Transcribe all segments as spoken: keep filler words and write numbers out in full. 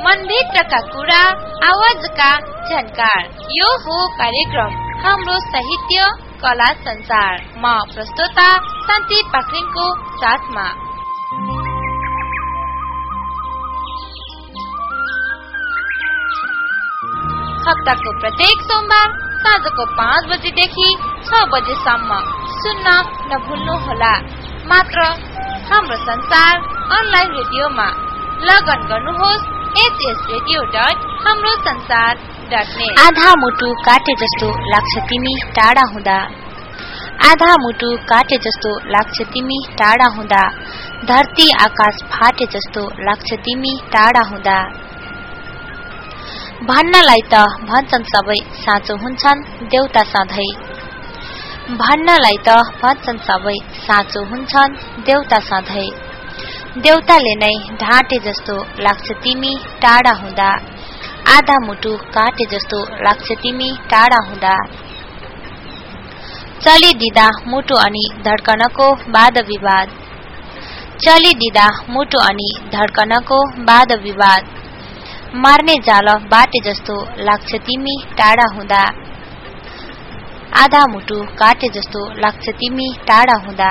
मनभित्रका कुरा आवाजका झन्कार। यो हो कार्यक्रम हाम्रो साहित्य कला संसार। म प्रस्तोता शान्ति पाखरिनको साथमा। हप्ताको प्रत्येक सोमबार साँझको पाँच बजेदेखि छ बजेसम्म सुन्न नभुल्नुहोला। मात्र हाम्रो संसार अनलाइन रेडियोमा लगन गर्नुहोस् एच एस रेडियो डट हाम्रो संसार डट नेट। आधा मुटु काटे जस्तो लाग्छ तिमी टाढा हुँदा, आधा मुटु काटे जस्तो लाग्छ तिमी टाढा हुँदा, धरती आकाश फाटे जस्तो लाग्छ तिमी टाढा हुँदा। भन्नलाई त भन्छन् सबै साँचो हुन्छन् देउता सधैँ, भन्नलाई त भन्छन् सबै साँचो हुन्छन् देउता सधैँ। देउताले नै ढाँटे जस्तो लाग्छ तिमी टाढा हुँदा, आधा मुटु काटे जस्तो लाग्छ तिमी टाढा हुँदा। चलिदिँदा मुटु अनि धड्कनको वाद विवाद, चलिदिँदा मुटु अनि धड्कनको वाद विवाद। मार्ने जाल बाटे जस्तो लाग्छ तिमी टाढा हुँदा, आधा मुटु काटे जस्तो लाग्छ तिमी टाढा हुँदा।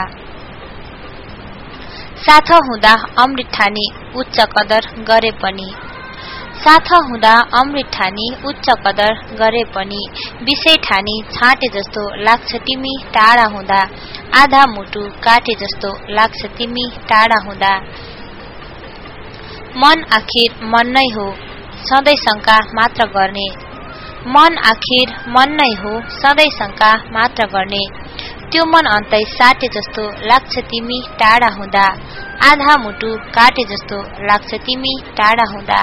साथ हुँदा अमृत ठानी उच्च कदर गरे पनि, साथ हुँदा अमृत ठानी उच्च कदर गरे पनि, विषय ठानी छाटे जस्तो लाग्छ तिमी टाढा हुँदा, आधा मुटु काटे जस्तो लाग्छ तिमी टाढा हुँदा। मन आखिर मन नै हो सधैँ शंका मात्र गर्ने, मन आखिर मन नै हो सधैँ शंका मात्र गर्ने। त्यो मन अन्तै साटे जस्तो लाग्छ तिमी टाढा हुँदा, आधा मुटु काटे जस्तो लाग्छ तिमी टाढा हुँदा।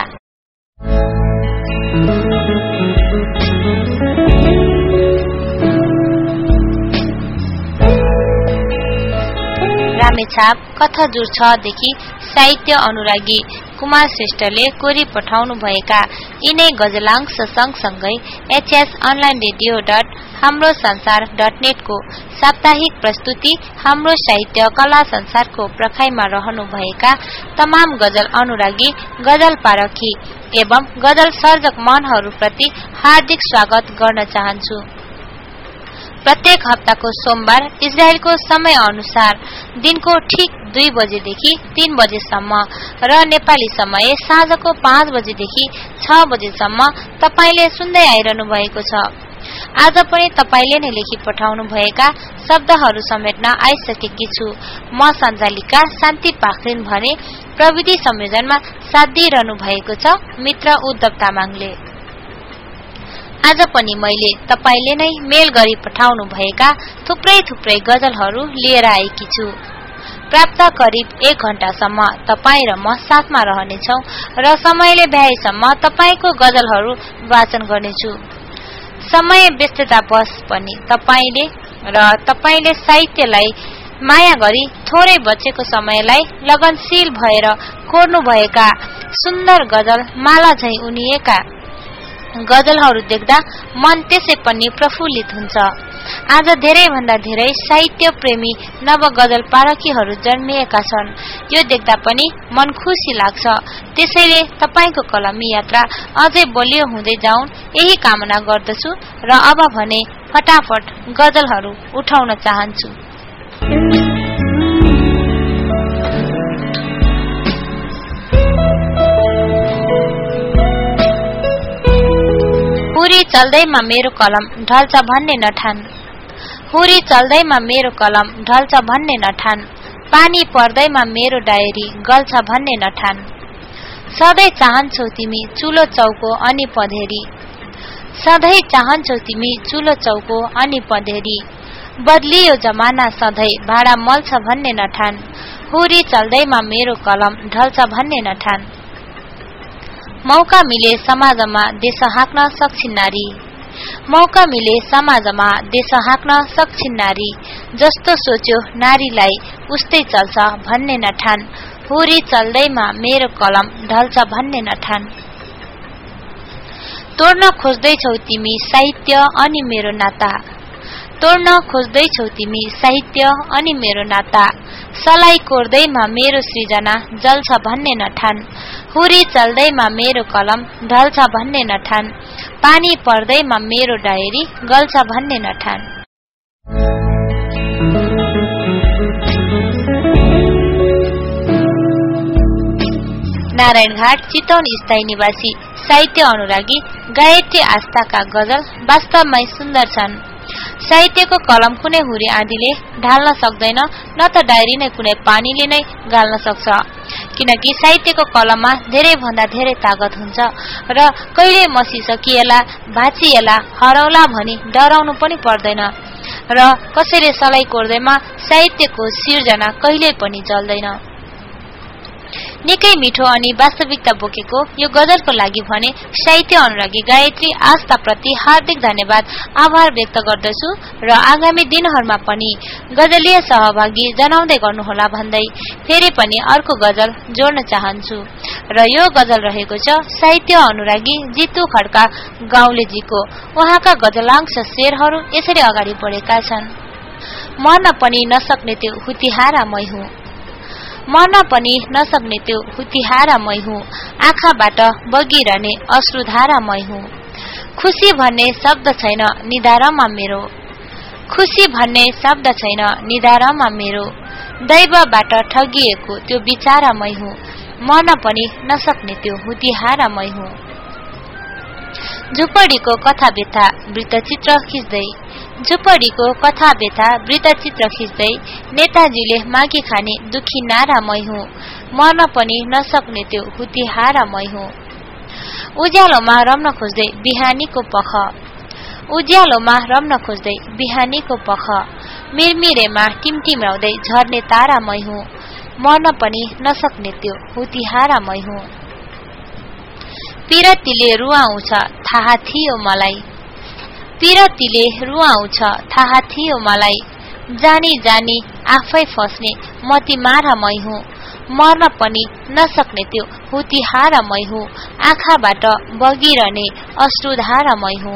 रामेछाप कथाजुर छ देखि साहित्य अनुरागी कुमार श्रेष्ठले कोरी पठाउनु भएका यिनै गजलांश सँगसँगै एचएस अनलाइन रेडियो डट हाम्रो संसार डट नेट को साप्ताहिक प्रस्तुति हाम्रो साहित्य कला संसारको प्रखाइमा रहनु भएका तमाम गजल अनुरागी, गजल पारखी एवं गजल सर्जक मनहरूप्रति हार्दिक स्वागत गर्न चाहन्छु। प्रत्येक हप्ताको सोमबार इजरायलको समय अनुसार दिनको ठीक दुई बजेदेखि तीन बजेसम्म र नेपाली समय साँझको पाँच बजेदेखि छ बजेसम्म तपाईले सुन्दै आइरहनु भएको छ। आज पनि तपाईले नै लेखी पठाउनु भएका शब्दहरू समेट्न आइसकेकी छु। म सञ्चालिका शान्ति पाखरिन भने प्रविधि संयोजनमा साथ दिइरहनु भएको छ मित्र उद्धव तामाङले। आज पनि मैले तपाईले नै मेल गरी पठाउनु भएका थुप्रै थुप्रै गजलहरू लिएर आएकी छु। प्राप्त करिब एक घण्टासम्म तपाई र म साथमा रहनेछौ र समयले भ्याएसम्म तपाईको गजलहरू वाचन गर्नेछु। समय व्यस्ततावश पनि तपाईले र तपाईले साहित्यलाई माया गरी थोरै बचेको समयलाई लगनशील भएर कोर्नु भएका सुन्दर गजल माला झैं उनिएका गजलहरू देख्दा मन त्यसै पनि प्रफुल्लित हुन्छ। आज धेरै भन्दा धेरै साहित्य प्रेमी नव गजल पारखीहरू जन्मिएका छन्। यो देख्दा पनि मन खुसी लाग्छ। त्यसैले तपाईको कलमी यात्रा अझै बलियो हुँदै जाउन् यही कामना गर्दछु र अब भने फटाफट गजलहरू उठाउन चाहन्छु। हुरी चल्दैमा मेरो कलम ढल्छ भन्ने नठान, हुरी चल्दैमा मेरो कलम ढल्छ भन्ने नठान, पानी पर्दैमा मेरो डायरी गल्छ भन्ने नठान। सधैँ चाहन्छौ तिमी चुलो चौको अनि पँधेरी, सधैँ चाहन्छौ तिमी चुलो चौको अनि पँधेरी, बदलियो जमाना सधैँ भाडा मल्छ भन्ने नठान, हुरी चल्दैमा मेरो कलम ढल्छ भन्ने नठान। मौका मिले समाजमा देश हाँक्न सक्छिन् नारी, मौका मिले समाजमा देश हाँक्न सक्छिन् नारी, जस्तो सोच्यो नारीलाई उस्तै चल्छ भन्ने नठान, हुरी चल्दैमा मेरो कलम ढल्छ भन्ने नठान। तोड्न खोज्दैछौ तिमी साहित्य अनि मेरो नाता, तोड्न खोज्दैछौ तिमी साहित्य अनि मेरो नाता, सलाई कोर्दैमा मेरो सृजना जल्छ भन्ने नठान, हुरी चल्दैमा मेरो कलम ढल्छ भन्ने नठान, पानी पर्दैमा मेरो डायरी गल्छ भन्ने नठान। नारायणघाट चितवन स्थायी निवासी साहित्य अनुरागी गायत्री आस्थाका गजल वास्तवमै सुन्दर छन्। साहित्यको कलम कुनै हुरी आँधीले ढाल्न सक्दैन, न त डायरी नै कुनै पानीले नै गाल्न सक्छ, किनकि साहित्यको कलममा धेरै भन्दा धेरै ताकत हुन्छ र कहिले मसिसकिएला, भाँचिएला, हराउला भनी डराउनु पनि पर्दैन र कसैले सलाई कोर्दैमा साहित्यको सिर्जना कहिल्यै पनि जल्दैन। निकै मिठो अनि वास्तविकता बोकेको यो गजलको लागि भने साहित्य अनुरागी गायत्री आस्था प्रति हार्दिक धन्यवाद आभार व्यक्त गर्दछु र आगामी दिनहरूमा पनि गजलीय सहभागी जनाउँदै गर्नुहोला भन्दै फेरि पनि अर्को गजल जोड्न चाहन्छु र यो गजल रहेको छ साहित्य अनुरागी जितु खड्का गाउँलेजीको। उहाँका गजलांश शेरहरू यसरी अगाडि बढेका छन्। मर्न पनि नसक्ने त्यो हुतिहारा मै हुँ, मर्न पनि नसक्ने त्यो हुतिहारा मै हुँ, आँखाबाट बगिरहने अश्रुधारा मै हुँ। खुसी भन्ने शब्द छैन निधारमा मेरो, खुसी भन्ने शब्द छैन निधारमा मेरो, दैवबाट ठगिएको त्यो बिचारा मै हुँ, मर्न पनि नसक्ने त्यो हुतिहारा मै हुँ। झुपडीको कथा व्यथा वृत्तचित्र खिच्दै, झुपडीको कथा व्यथा वृत्तचित्र खिच्दै नेताजीले मागी खाने दुखी नारा मै हुँ, मर्न पनि नसक्ने त्यो हुतिहारा मै हुँ। उज्यालोमा रम्न खोज्दै बिहानीको पख, उज्यालोमा रम्न खोज्दै बिहानीको पख, मिरमिरेमा टिमटिम्याउँदै झर्ने तारा मै हुँ, मर्न पनि नसक्ने त्यो हुतिहारा मै हुँ। पिरतीले रुवाउँछ थाहा थियो मलाई, पिरतीले रुवाउँछ थाहा थियो मलाई, जानी जानी आफै फस्ने मतिमारा मै हुँ, मर्न पनि नसक्ने त्यो हुतिहारा मै हुँ, आँखाबाट बगिरहने अश्रुधारा मै हुँ।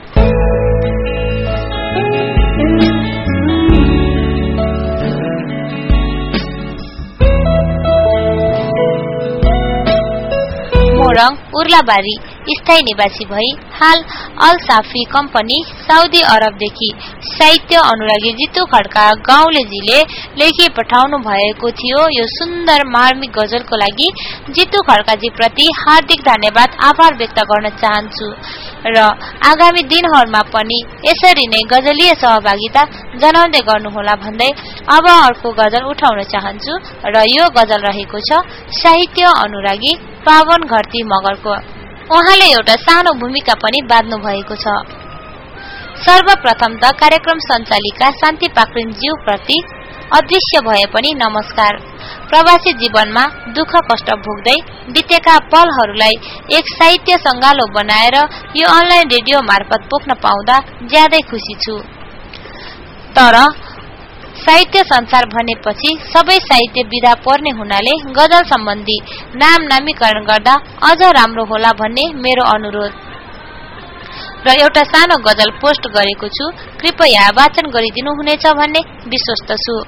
मोरङ उर्लाबारी स्थायी निवासी भई हाल अल साफी कम्पनी साउदी अरबदेखि साहित्य अनुरागी जितु खड्का गाउँलेजीले लेखी पठाउनु भएको थियो। यो सुन्दर मार्मिक गजलको लागि जितु खड्काजी प्रति हार्दिक धन्यवाद आभार व्यक्त गर्न चाहन्छु र आगामी दिनहरूमा पनि यसरी नै गजलीय सहभागिता जनाउँदै गर्नुहोला भन्दै अब अर्को गजल उठाउन चाहन्छु र यो गजल रहेको छ साहित्य अनुरागी पावन घरती मगरको। उहाँले एउटा सानो भूमिका पनि बाँध्नु भएको छ। सर्वप्रथम त कार्यक्रम सञ्चालिका शान्ति पाक्रिन ज्यू प्रति अदृश्य भए पनि नमस्कार। प्रवासी जीवनमा दुःख कष्ट भोग्दै बितेका पलहरूलाई एक साहित्य संगालो बनाएर यो अनलाइन रेडियो मार्फत पोख्न पाउँदा ज्यादै खुसी छु। तर साहित्य संसार भनेपछि सबै साहित्य विधा पर्ने हुनाले गजल सम्बन्धी नाम नामीकरण गर्दा अझ राम्रो होला भन्ने मेरो अनुरोध र एउटा सानो गजल पोस्ट गरेको छु, कृपया वाचन गरिदिनु हुनेछ भन्ने विश्वस्त छु।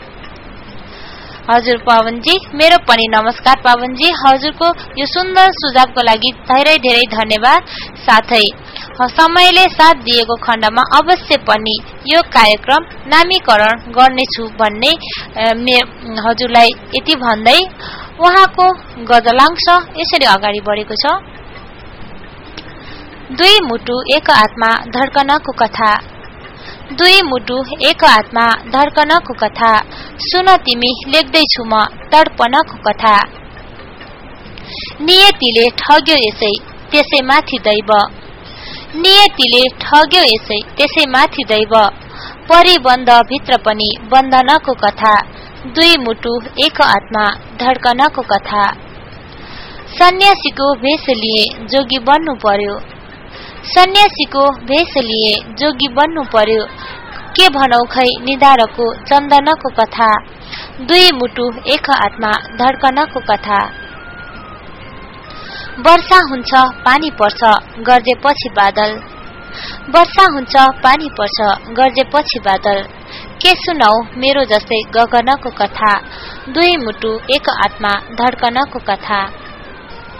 हजुर पवनजी, मेरो पनि नमस्कार पवनजी। हजुरको यो सुन्दर सुझावको लागि धेरै धेरै धन्यवाद। साथै समयले साथ दिएको खण्डमा अवश्य पनि यो कार्यक्रम नामीकरण गर्नेछु भन्ने हजुरलाई यति भन्दै उहाँको गजलांश यसरी अगाडि बढेको छ। दुई मुटु एक आत्मा धड्कनको कथा, दुई मुटु एक आत्मा धड्कनको कथा, सुन तिमी लेख्दैछु म तडपनको कथा। नियतिले ठग्यो यसै त्यसै माथि दैव, नियतिले ठग्यो यसै त्यसै माथि दैव, परिबन्ध भित्र पनि बन्धनको कथा, दुई मुटु एक आत्मा धड्कनको कथा। सन्यासीको भेष लिए जोगी बन्नु पर्यो, सन्यासीको भेष लिए जोगी बन्नु पर्यो, के भनौ खै निधारको चन्दनको कथा, दुई मुटु एक आत्मा धड्कनको कथा। वर्षा हुन्छ पानी पर्छ गर्जेपछि बादल, वर्षा हुन्छ पानी पर्छ गर्जेपछि बादल, के सुनौ मेरो जस्तै गगनको कथा, दुई मुटु एक आत्मा धड्कनको कथा।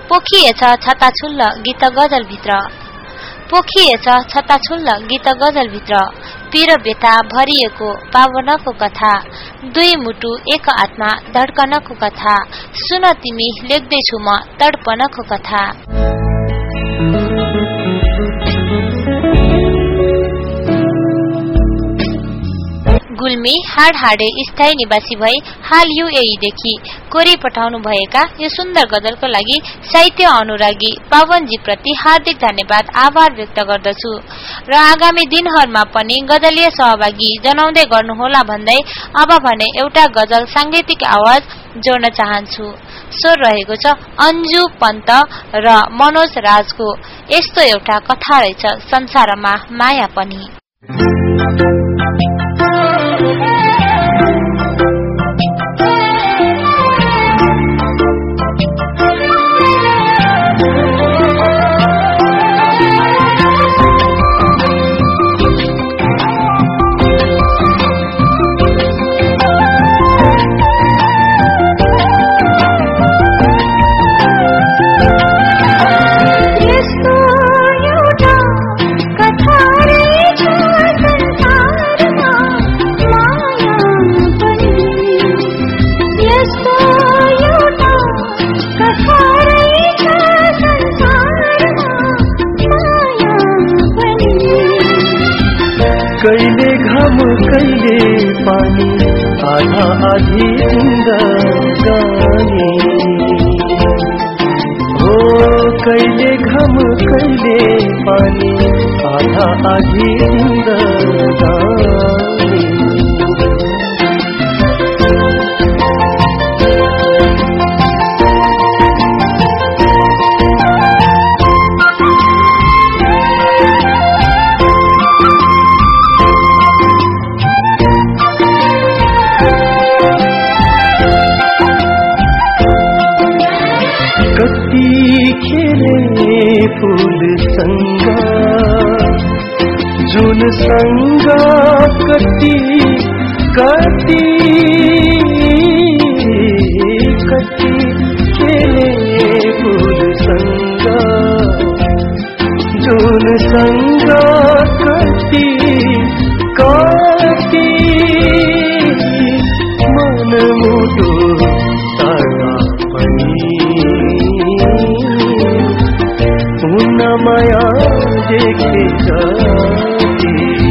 पोखिएछ छताछुल्ल गीत गजल भित्र पोखिएछ छताछुल्ल गीत गजल भित्र पीर व्यथा भरिएको पावनको कथा दुई मुटु एक आत्मा धड्कनको कथा सुन तिमी लेख्दैछु म तडपनको कथा। गुल्मी हाड हाडे स्थायी निवासी भई हाल युएई देखि कोरी पठाउनु भएका यो सुन्दर गजलको लागि साहित्य अनुरागी पावनजी प्रति हार्दिक धन्यवाद आभार व्यक्त गर्दछु र आगामी दिनहरुमा पनि गजलीय सहभागी जनाउँदै गर्नुहोला भन्दै अब भने एउटा गजल सांगीतिक आवाज जोड्न चाहन्छु। स्वर रहेको छ अन्जु पन्त र मनोज राजको। यस्तो एउटा कथा रहेछ संसारमा माया पनि। कैले घाम कैले पानी आधा आधी जिंदगानी हो कैले घाम कैले पानी आधा आधी जिंदगानी फूल संगा जुन संगा कटी कटी कटी खेले फूल संगा जुन संगा कटी कटी मन मुटु तारा उन माया देखे जाती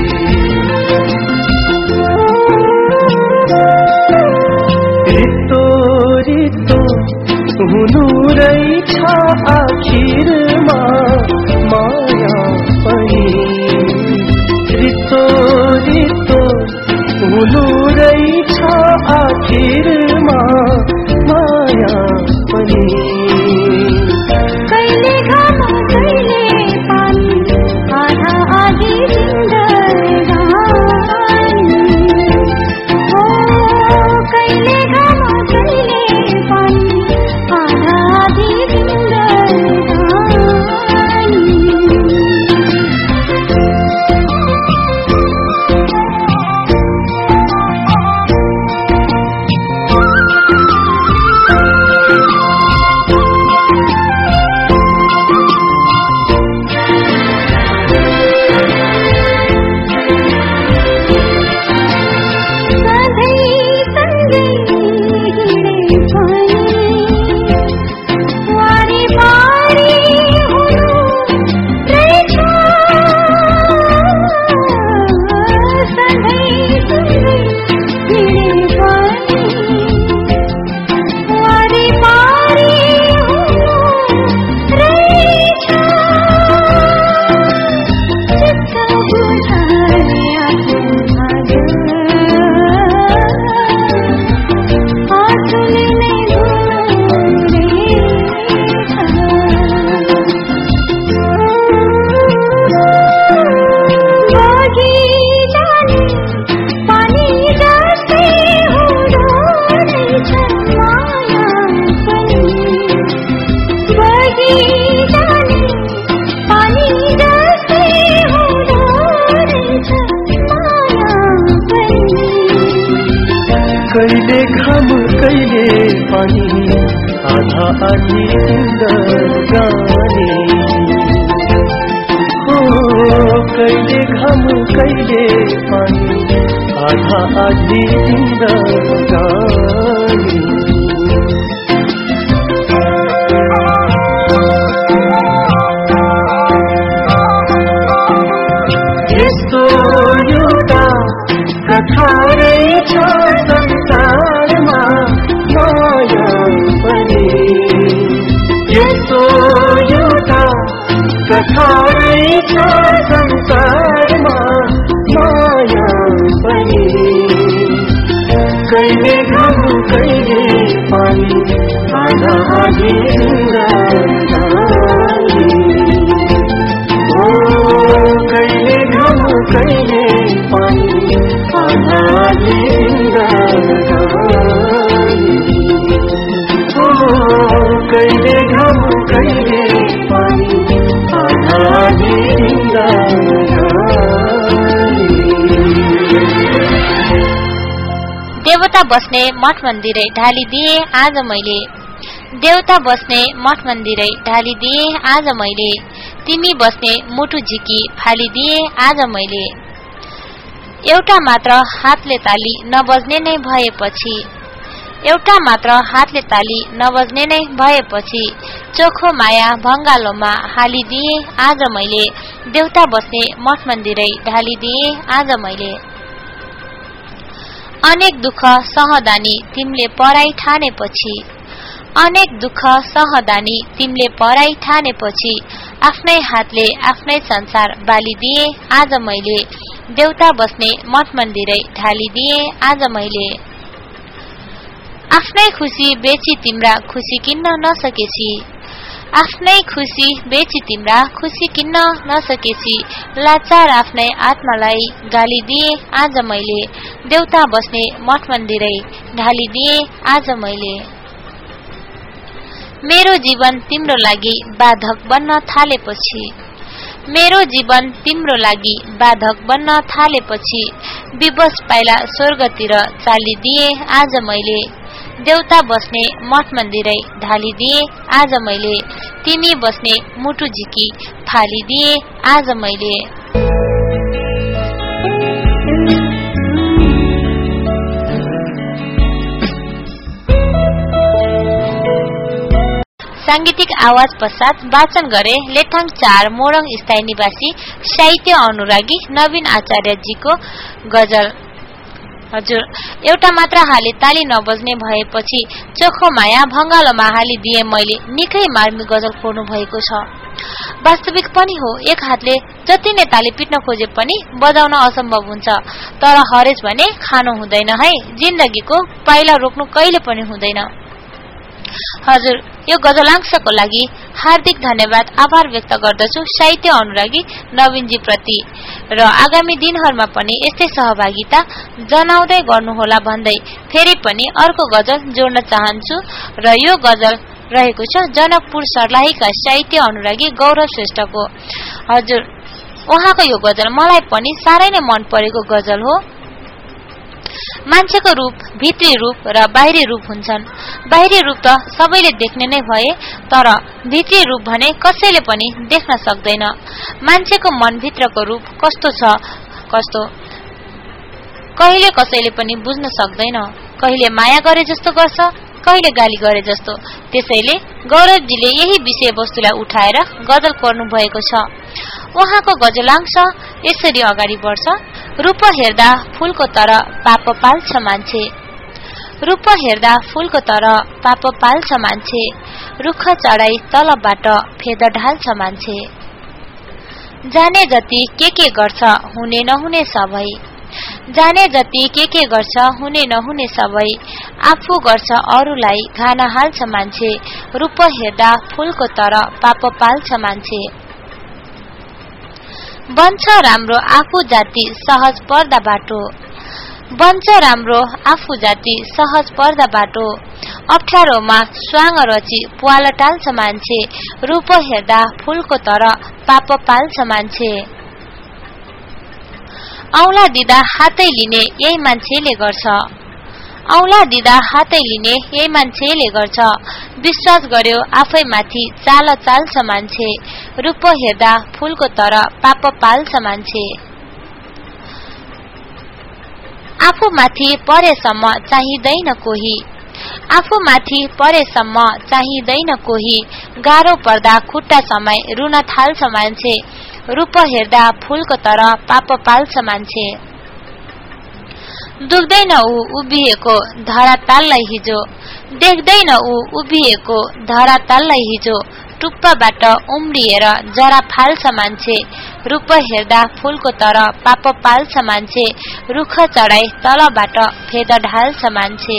रितो रितो हुनु रहेछ आखिरमा माया पनि रितो रितो हुनु रहेछ आखिरमा माया पनि कैले घाम कैले पानी आधा आधी जिंदगानी हो कैले घाम कैले पानी आधा आधी कैले घाम कैले पानी आधा आधी जिंदगानी जाने हो कहिले घाम कहिले पानी आधा आधी जिन्दगानी यस्तो एउटा कथा रहेछ संसारमा माया पनि यस्तो एउटा कथा रहेछ संसारमा माया पनि कहिले घाम कहिले पानी आधा आधी जिन्दगानी हो कहिले घाम कहिले पानी आधा आधी जिन्दगानी हो कहिले घाम कहिले पानी आधा आधी जिन्दगानी देवता बस्ने मठ मन्दिरै ढालिदिए आज मैले देवता बस्ने मठ मन्दिरै ढालिदिए आज मैले तिमी बस्ने मुटु झिकी फालिदिए आज मैले एउटा मात्र हातले ताली नबज्ने नै भएपछि एउटा मात्र हातले ताली नबज्ने नै भएपछि चोखो माया भंगालोमा हालिदिए आज मैले देवता बस्ने मठ मन्दिरै ढालिदिए आज मैले अनेक दुःख सहदानी तिमीले पराई ठानेपछि अनेक दुःख सहदानी तिमीले पराई ठानेपछि आफ्नै हातले आफ्नै संसार बालिदिए आज मैले देवता बस्ने मठ मन्दिरै ढालिदिए आज मैले आफ्नै खुसी बेची तिम्रा खुसी किन्न नसकेছি आफ्नै खुसी बेची तिम्रा खुसी किन्न नसकेছি लाचार आफ्नै आत्मालाई गालिदिए आज मैले देवता बस्ने मठ मन्दिरै ढालिदिए आज मैले मेरो जीवन तिम्रो लागि बाधक बन्न थालेपछि मेरो जीवन तिम्रो लागि बाधक बन्न थालेपछि विवश पाइला स्वर्गतिर चालिदिए आज मैले देवता बस्ने मठ मन्दिरै ढालिदिए आज मैले तिमी बस्ने मुटु झिकी फालिदिए आज मैले सांगीतिक आवाज पश्चात वाचन गरे लेथाङ चार मोरङ स्थायी निवासी साहित्य अनुरागी नवीन आचार्यजीको गजल। हजुर एउटा मात्र हाले ताली नबज्ने भएपछि चोखो माया भंगालोमा हालिदिए मैले निकै मार्मी गजल खोर्नु भएको छ। वास्तविक पनि हो, एक हातले जति नै ताली पिट्न खोजे पनि बजाउन असम्भव हुन्छ, तर हरेज भने खानु हुँदैन है। जिन्दगीको पाइला रोक्नु कहिले पनि हुँदैन। हजुर यो गजलांशको लागि हार्दिक धन्यवाद आभार व्यक्त गर्दछु साहित्य अनुरागी नवीनजी प्रति र आगामी दिनहरुमा पनि यस्तै सहभागिता जनाउँदै गर्नुहोला भन्दै फेरि पनि अर्को गजल जोड्न चाहन्छु र यो गजल रहेको छ जनकपुर सर्लाहीका साहित्य अनुरागी गौरव श्रेष्ठको। हजुर उहाँको यो गजल मलाई पनि साह्रै नै मन परेको गजल हो। मान्छेको रूप भित्री रूप र बाहिरी रूप हुन्छन्। बाहिरी रूप त सबैले देख्ने नै भए, तर भित्री रूप भने कसैले पनि देख्न सक्दैन। मान्छेको मनभित्रको रूप कस्तो छ कस्तो कहिले कसैले पनि बुझ्न सक्दैन। कहिले माया गरे जस्तो गर्छ, कहिले गाली गरे जस्तो। त्यसैले गौरवजीले यही विषय वस्तुलाई उठाएर गजल कोर्नु भएको छ। उहाँको गजलांश यसरी अगाडि बढ्छ। रूप हेर्दा फूलको तर पाप पाल्छ मान्छे, रूप हेर्दा फूलको तर पाप पाल्छ मान्छे, रुख चढाई तलबाट फेद ढाल्छ मान्छे। जाने जति के के गर्छ हुने नहुने सबै, जाने जति के के गर्छ हुने नहुने सबै, आफू गर्छ अरूलाई घाना हाल्छ मान्छे। रूप हेर्दा फूलको तर पाप पाल्छ मान्छे। बन्छ राम्रो आफू जाति सहज पर्दा बाटो, बन्छ राम्रो आफू जाति सहज पर्दा बाटो, अप्ठ्यारोमा स्वाङ रची पुवाल टाल्छ मान्छे। रूप हेर्दा फूलको तर पाप पाल्छ मान्छे। औला दिदा हातै लिने यही मान्छेले गर्छ, औला दिदा हातै लिने यही मान्छेले गर्छ। विश्वास गर्यो आफैमाथि चाल चाल्छ मान्छे। रूप हेर्दा फूलको तर पाप पाल्छ मान्छे। आफूमाथि परेसम्म चाहिँदैन कोही। आफूमाथि परेसम्म चाहिँदैन कोही। गाह्रो पर्दा खुट्टा समय रुन थाल्छ मान्छे। रूप हेर्दा फूलको तर पाप पाल्छ मान्छे। दुख्दैन ऊ उभिएको धराताललाई हिजो। देख्दैन ऊ उभिएको धराताललाई हिजो। टुप्पाबाट उम्रिएर जरा फाल्छ मान्छे। रूप हेर्दा फूलको तर पाप पाल्छ मान्छे। रुख चढाई तलबाट फेद ढाल्छ मान्छे।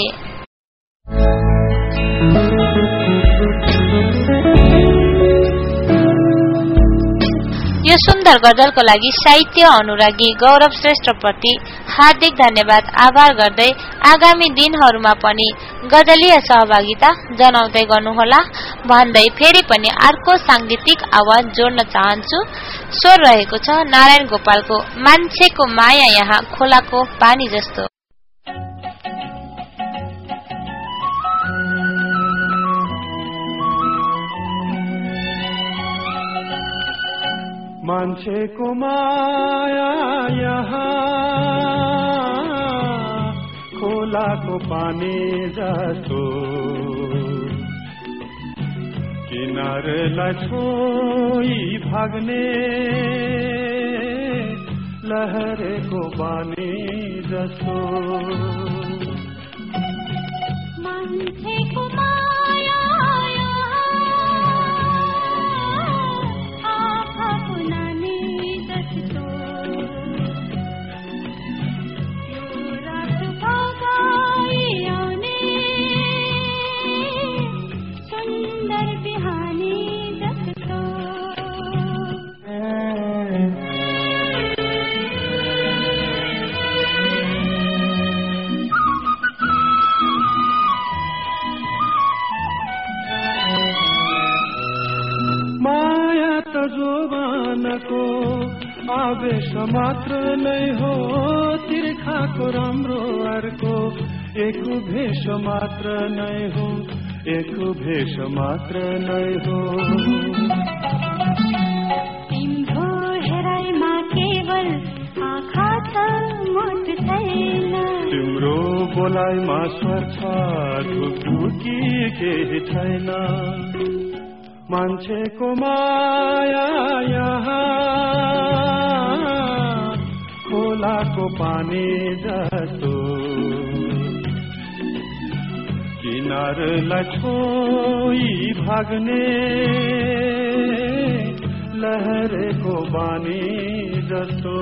यो सुन्दर गजलको लागि साहित्य अनुरागी गौरव श्रेष्ठ प्रति हार्दिक धन्यवाद आभार गर्दै आगामी दिनहरूमा पनि गजलीय सहभागिता जनाउँदै गर्नुहोला भन्दै फेरि पनि अर्को सांगीतिक आवाज जोड्न चाहन्छु। स्वर रहेको छ नारायण गोपालको मान्छेको माया यहाँ खोलाको पानी जस्तो। मान्छेको माया यहाँ खोलाको पानी जस्तो। किनारलाई छोई भाग्ने लहरेको बानी जस्तो। मान्छेको माया जोबानको आवेश मात्र नै हो। तिर्खाको राम्रो अर्को एक भेष मात्र नै हो। एक भेष मात्र नै हो। तिम्रो हेराइमा केवल आँखा छ मोट छैन। तिम्रो बोलाइमा स्वर छ ढुकढुकी केही छैन। मान्छेको माया यहाँ खोलाको पानी जस्तो। किनारलाई छोई भाग्ने लहरेको बानी जस्तो।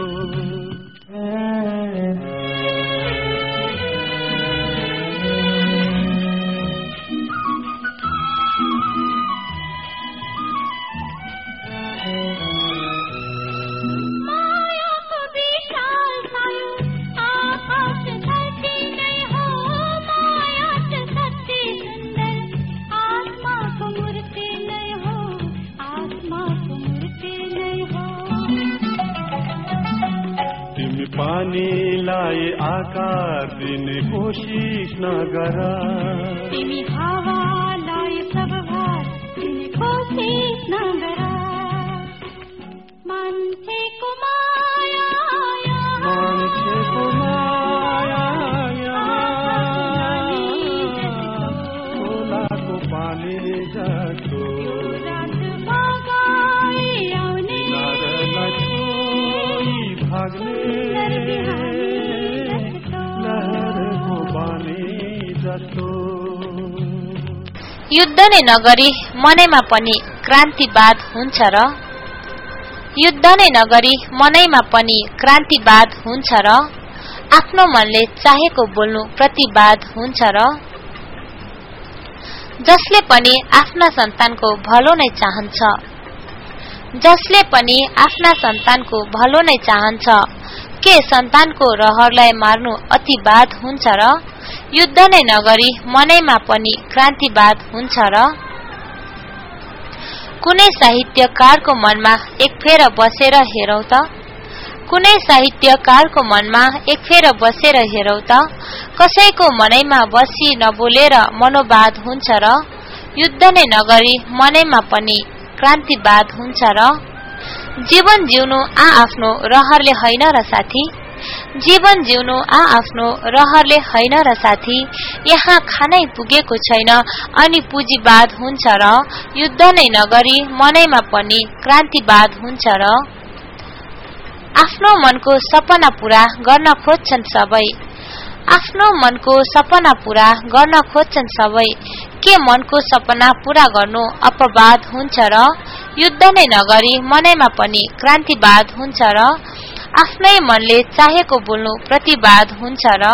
पानीलाई आकार दिने कोशिश नगर। तिमी हावालाई प्रभाव दिने कोशिश नगर। मान्छेको माया मान्छेको माया खोलाको पानी जस्तो। युद्ध नै नगरी मनैमा पनि क्रान्तिवाद हुन्छ र। युद्ध नै नगरी मनैमा पनि क्रान्तिवाद हुन्छ र। आफ्नो मनले चाहेको बोल्नु प्रतिवाद हुन्छ र। जसले पनि आफ्ना सन्तानको भलो नै चाहन्छ। जसले पनि आफ्ना सन्तानको भलो नै चाहन्छ। के सन्तानको रहरलाई मार्नु अतिवाद हुन्छ र। युद्ध नै नगरी मनैमा पनि क्रान्तिवाद हुन्छ र। कुनै साहित्यकारको मनमा एक फेर बसेर हेरौं त। कुनै साहित्यकारको मनमा एक फेर बसेर हेरौं त। कसैको मनैमा बसी नबोलेर मनोवाद हुन्छ र युद्ध नै नगरी मनैमा पनि क्रान्तिवाद हुन्छ र जीवन जिउनु आ आफ्नो रहरले होइन र साथी जीवन जिउनु आ आफ्नो रहरले होइन र साथी यहाँ खानै पुगेको छैन अनि पुँजीवाद हुन्छ र युद्ध नै नगरी मनैमा पनि क्रान्तिवाद हुन्छ र आफ्नो मनको सपना पूरा गर्न खोज्छन् सबै आफ्नो मनको सपना पूरा गर्न खोज्छन् सबै के मनको सपना पूरा गर्नु अपवाद हुन्छ र युद्ध नै नगरी मनैमा पनि क्रान्तिवाद हुन्छ र आफ्नै मनले चाहेको बोल्नु प्रतिवाद हुन्छ र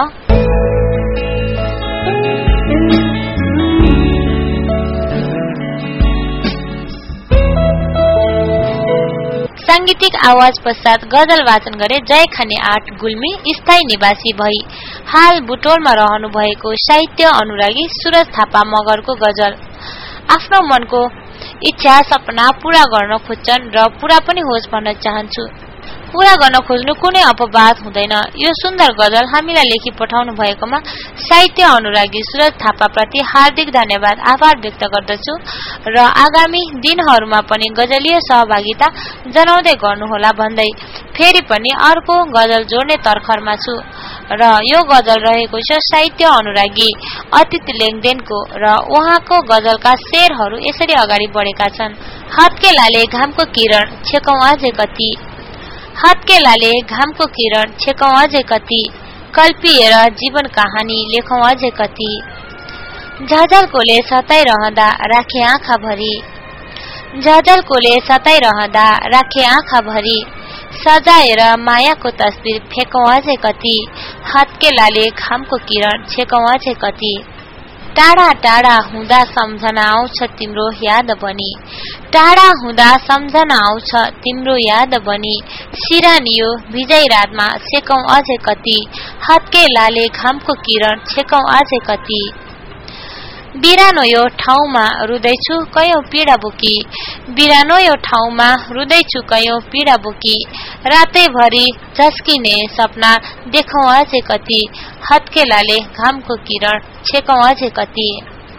सांगीतिक आवाज पश्चात गजल वाचन गरे जय खाने आठ गुल्मी स्थायी निवासी भई हाल बुटोलमा रहनु भएको साहित्य अनुरागी सुरज थापा मगरको गजल। आफ्नो मनको इच्छा सपना पूरा गर्न खोज्छन् र पूरा पनि होस् भन्न चाहन्छु। पूरा गर्न खोज्नु कुनै अपवाद हुँदैन। यो सुन्दर गजल हामीलाई लेखी पठाउनु भएकोमा साहित्य अनुरागी सुरज थापा प्रति हार्दिक धन्यवाद आभार व्यक्त गर्दछु र आगामी दिनहरूमा पनि गजलीय सहभागिता जनाउँदै गर्नुहोला भन्दै फेरि पनि अर्को गजल जोड्ने तर्खरमा छु र यो गजल रहेको छ साहित्य अनुरागी अतीत लेङदेनको र उहाँको गजलका शेरहरू यसरी अगाडि बढेका छन्। हत्केलाले घामको किरण छेकौं अझै कति हत्केलाले घामको किरण छेकौं अझै कति कल्पिएर जीवन कहानी लेखौं अझै कति झझलकोले सताइरहँदा राखे आँखा भरी झझलकोले सताइरहँदा राखे आँखा भरी सजाएर मायाको तस्बिर फेकौं अझै कति हत्केलाले घामको किरण छेकौं अझै कति टाढा टाढा हुँदा सम्झना आउँछ तिम्रो याद बनी टाढा हुँदा सम्झना आउँछ तिम्रो याद बनी सिरानियो भिजै रातमा सेकौं अझै कति हत्केलाले घामको किरण छेकौं अझै कति बिरानो यो ठाउँमा रुदैछु कयौं पीडा बोकी बिरानो यो ठाउँमा रुदैछु कयौं पीडा बोकी रातैभरि झस्किने सपना देखौं अझै कति हत्केलाले घामको किरण छेकौं अझै कति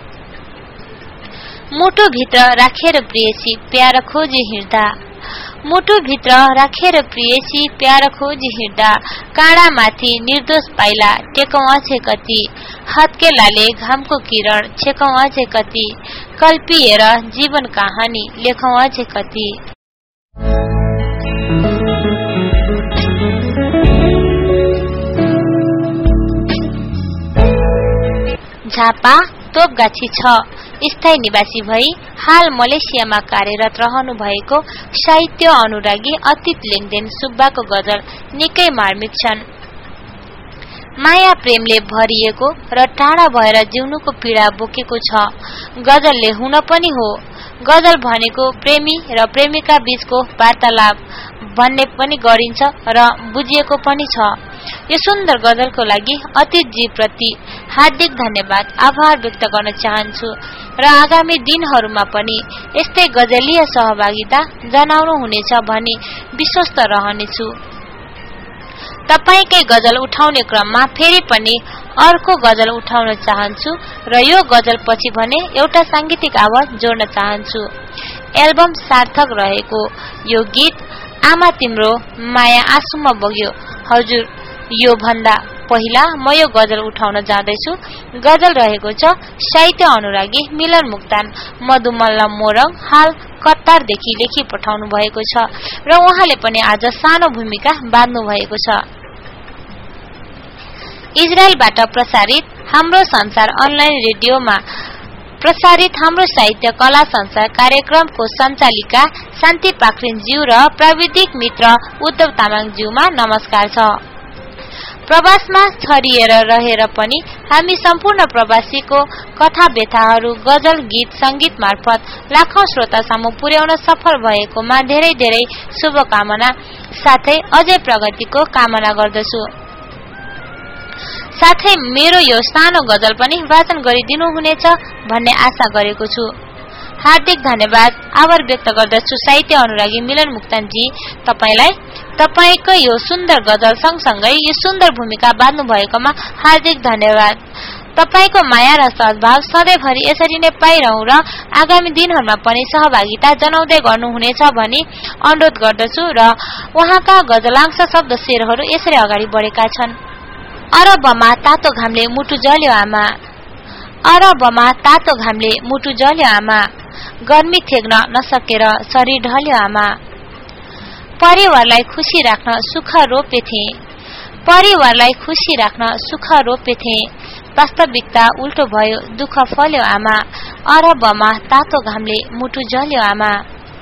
मुटु भित्र राखेर प्रियसी प्यार खोजी हिँड्दा मुटु भित्र राखेर प्रियसी प्यार खोजी हिँड्दा काँडामाथि निर्दोष पाइला टेकौं अझै कति हत्केलाले घामको किरण छेकौं अझै कति कल्पिएर जीवन कहानी लेखौं अझै कति झापा तोपगाछी छ स्थायी निवासी भई हाल मलेसियामा कार्यरत रहनु भएको साहित्य अनुरागी अतीत लेङदेन सुब्बाको गजल निकै मार्मिक छन्। माया प्रेमले भरिएको र टाढा भएर जिउनुको पीडा बोकेको छ गजलले हुन पनि हो। गजल भनेको प्रेमी र प्रेमिका बीचको वार्तालाप भन्ने पनि गरिन्छ र बुझिएको पनि छ। यो सुन्दर गजलको लागि अतीतजी प्रति हार्दिक धन्यवाद आभार व्यक्त गर्न चाहन्छु र आगामी दिनहरूमा पनि यस्तै गजलीय सहभागिता जनाउनु हुनेछ भनी विश्वस्त रहनेछु। तपाईकै गजल उठाउने क्रममा फेरि पनि अर्को गजल उठाउन चाहन्छु र यो गजल पछि भने एउटा सांगीतिक आवाज जोड्न चाहन्छु। एल्बम सार्थक रहेको यो गीत आमा तिम्रो माया आँसुमा बग्यो। हजुर यो भन्दा पहिला म यो गजल उठाउन जाँदैछु। गजल रहेको छ साहित्य अनुरागी मिलन मुक्तान मधुमल्ल मोरङ हाल कतारदेखि लेखी पठाउनु भएको छ र उहाँले पनि आज सानो भूमिका बाँध्नु भएको छ। इजरायलबाट प्रसारित हाम्रो संसार अनलाइन रेडियोमा प्रसारित हाम्रो साहित्य कला संसार कार्यक्रमको सञ्चालिका शान्ति पाखरिन ज्यू र प्राविधिक मित्र उद्धव तामाङ ज्यूमा नमस्कार छ। प्रवासमा छरिएर रहेर पनि हामी सम्पूर्ण प्रवासीको कथा व्यथाहरू गजल गीत संगीत मार्फत लाखौं श्रोतासम्म पुर्याउन सफल भएकोमा धेरै धेरै शुभकामना साथै अझै प्रगतिको कामना गर्दछु। साथै मेरो यो सानो गजल पनि वाचन गरिदिनु हुनेछ भन्ने आशा गरेको छु। हार्दिक धन्यवाद आभार व्यक्त गर्दछु साहित्य अनुरागी मिलन मुक्तानजी तपाईलाई। तपाईको यो सुन्दर गजल सँगसँगै यो सुन्दर भूमिका बाँध्नु भएकोमा हार्दिक धन्यवाद। तपाईको माया र सद्भाव सधैँभरि यसरी नै पाइरहँ र आगामी दिनहरूमा पनि सहभागिता जनाउँदै गर्नुहुनेछ भनी अनुरोध गर्दछु र उहाँका गजलांश शब्द शेरहरू यसरी अगाडि बढेका छन्। अरबमा तातो घामले मुटु जल्यो आमा, अरबमा तातो घामले मुटु जल्यो आमा, गर्मी थेग्न नसकेर शरीर ढल्यो आमा। परिवारलाई खुसी राख्न सुख रोपेथे, परिवारलाई खुसी राख्न सुख रोपेथे, वास्तविकता उल्टो भयो दुःख फल्यो आमा, अरबमा तातो घामले मुटु जल्यो आमा।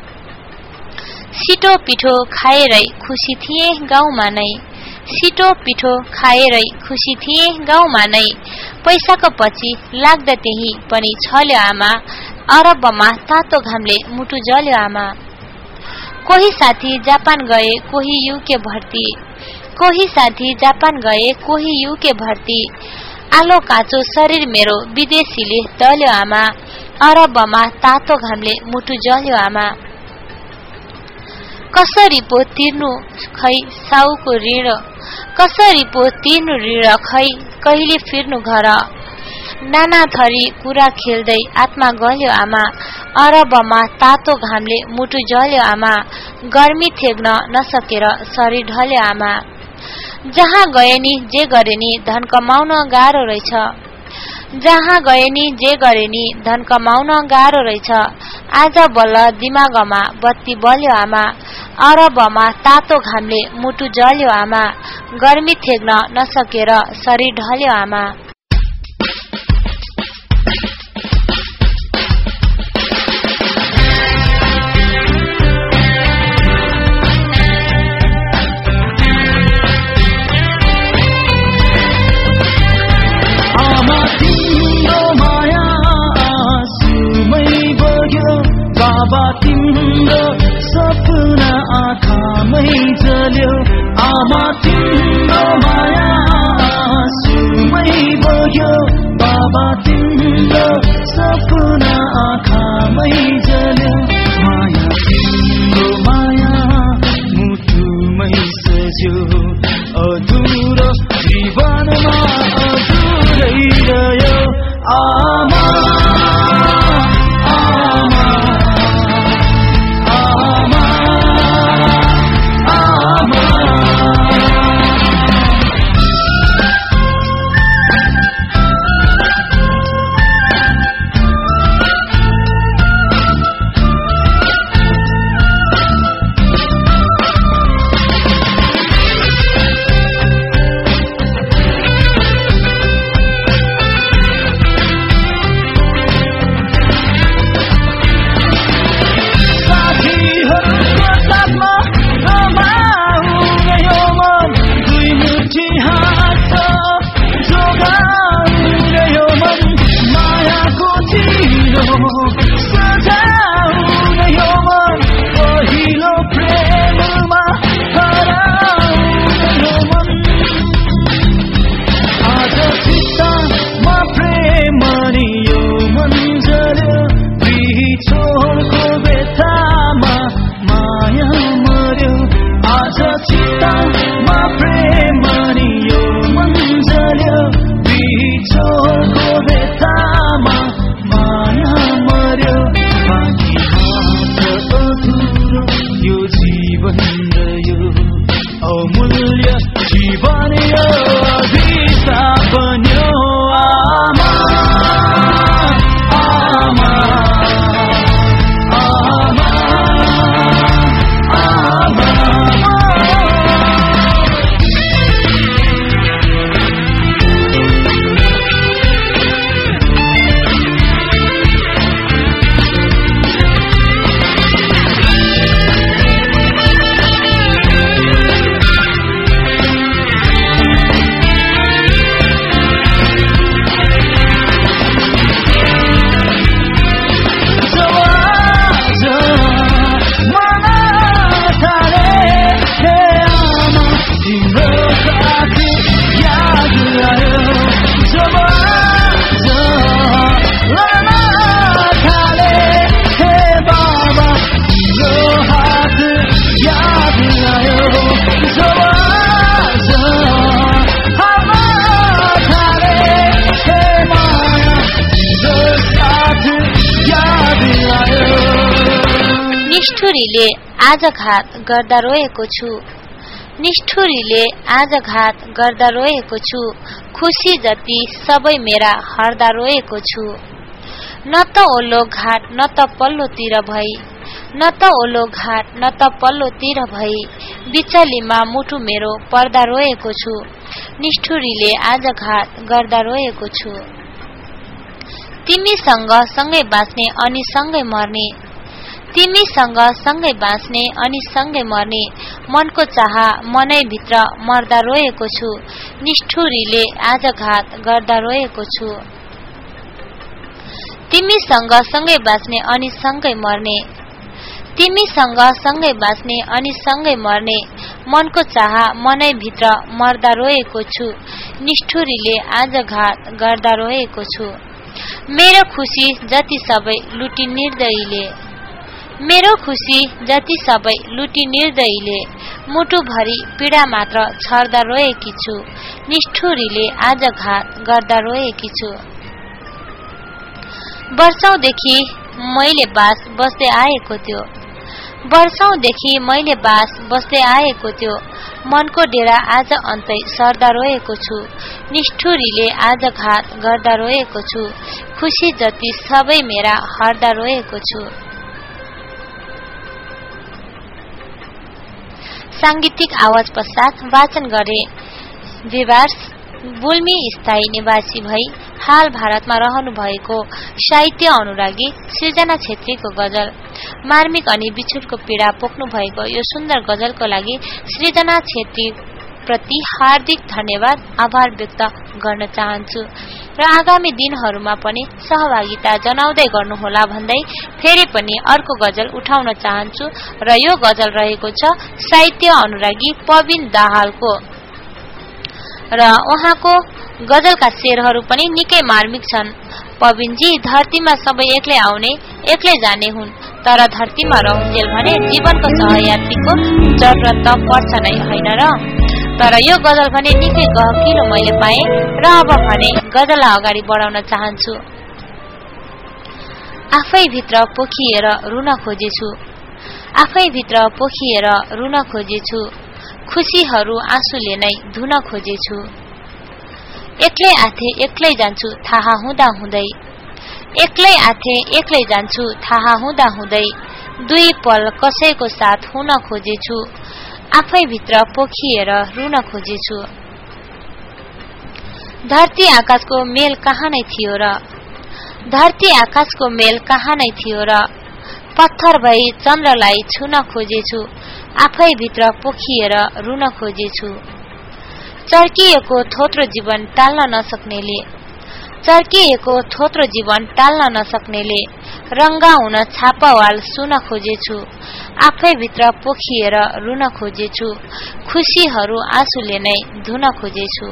सिटो पिठो खाएरै खुसी थिए गाउँमा नै, सिटो पिठो खाएरै खुसी थिए गाउँमा नै, पैसाको पछि लाग्दा त्यही पनि छल्यो आमा, अरबमा तातो घामले मुटु जल्यो आमा। कोही साथी जापान गए कोही युके भर्ती, कोही साथी जापान गए कोही युके भर्ती, आलो काँचो शरीर मेरो विदेशीले दल्यो आमा, अरबमा तातो घामले मुटु जल्यो आमा। कसरी पो तिर्नु खै साउको ऋण, कसरी पो तिर्नु ऋण खै कहिले फिर्नु घर, नाना थरी कुरा खेल्दै आत्मा गल्यो आमा, अरबमा तातो घामले मुटु जल्यो आमा, गर्मी थेग्न नसकेर शरीर ढल्यो आमा। जहाँ गए नि जे गरे नि धन कमाउन गाह्रो रहेछ, जहाँ गए नि जे गरे नि धन कमाउन गाह्रो रहेछ, आज बल्ल दिमागमा बत्ती बल्यो आमा, अरबमा तातो घामले मुटु जल्यो आमा, गर्मी थेग्न नसकेर शरीर ढल्यो आमा। बाबा तिम्रो सपना आँखामै जल्यो, आमा तिम्रो माया आँसुमै बग्यो, बाबा तिम्रो सपना आँखामै जल्यो, माया तिम्रो माया मुटुमै सज्यो, अधुरो जीवनमा अधुरै रह्यो आमा। छोडको बेतामा माया निष्ठुरीले आज घात गर्दा रोएको छु निष्ठुरीले आज घात गर्दा रोएको छु खुसी जति सबै मेरा हर्दा रोएको छु न त ओलो घाट न त पल्लोतिर भई न त ओलो घाट न त पल्लोतिर भई बिचलीमा मुटु मेरो पर्दा रोएको छु निष्ठुरीले आज घात गर्दा रोएको छु तिमीसँग सँगै बाँच्ने अनि सँगै मर्ने तिमीसँग सँगै बाँच्ने अनि सँगै मर्ने मनको चाह मनै भित्र मर्दा रोएको छु निष्ठुरीले आज घात गर्दा रोएको छु तिमीसँग सँगै बाँच्ने अनि सँगै मर्ने तिमीसँग सँगै बाँच्ने अनि सँगै मर्ने मनको चाह मनै भित्र मर्दा रोएको छु निष्ठुरीले आज घात गर्दा रोएको छु मेरो खुसी जति सबै लुटी निर्दयीले मेरो खुसी जति सबै लुटी निर्दयीले मुटु भरि पीडा मात्र छर्दा रोएकी छु निष्ठुरीले आज घात गर्दा रोएकी छु वर्षौंदेखि मैले बास बस्दै आएको थियो वर्षौंदेखि मैले बास बस्दै आएको थियो मनको डेरा आज अन्तै सर्दा रोएको छु निष्ठुरीले आज घात गर्दा रोएको छु खुसी जति सबै मेरा हर्दा रोएको छु सांगीतिक आवाज पश्चात वाचन गरे विवास बुल्मी स्थायी निवासी भई हाल भारतमा रहनु भएको साहित्य अनुरागी सृजना छेत्रीको गजल मार्मिक अनि बिछुडको पीडा पोख्नु भएको यो सुन्दर गजलको लागि सृजना छेत्री प्रति हार्दिक धन्यवाद आभार व्यक्त गर्न चाहन्छु र आगामी दिनहरूमा पनि सहभागिता जनाउँदै गर्नुहोला भन्दै फेरि पनि अर्को गजल उठाउन चाहन्छु र यो गजल रहेको छ साहित्य अनुरागी पविन दाहालको र उहाँको गजलका शेरहरू पनि निकै मार्मिक छन्। पविनजी धरतीमा सबै एक्लै आउने एक्लै जाने हुन्, तर धरतीमा रहन्जेल भने जीवनको सहयात्रीको जरुरत त पर्छ नै हैन र। तर यो गजल भने निकै गहकिलो मैले पाएँ र अब भने गजललाई अगाडि बढाउन चाहन्छु। आफै भित्र पोखिएर रुन खोजेछु, आफै भित्र पोखिएर रुन खोजेछु, खुशीहरू आँसुले नै धुन खोजेछु। एक्लै आथे एक्लै जान्छु थाहा हुँदा हुँदै, एक्लै आथे एक्लै जान्छु थाहा हुँदा हुँदै, दुई पल कसैको साथ हुन खोजेछु, आफै भित्र पोखिएर रुन खोजेछु। धरती आकाशको मेल कहाँ नै थियो र, धरती आकाशको मेल कहाँ नै थियो र, पत्थर भई चन्द्रलाई छुन खोजेछु, आफै भित्र पोखिएर रुन खोजेछु। चर्किएको थोत्रो जीवन टाल्न नसक्नेले, चर्किएको थोत्रो जीवन टाल्न नसक्नेले, रंगा हुन छापावाल सुन खोजेछु, आफै भित्र पोखिएर रुन खोजेछु, खुशीहरू आँसुले नै धुन खोजेछु।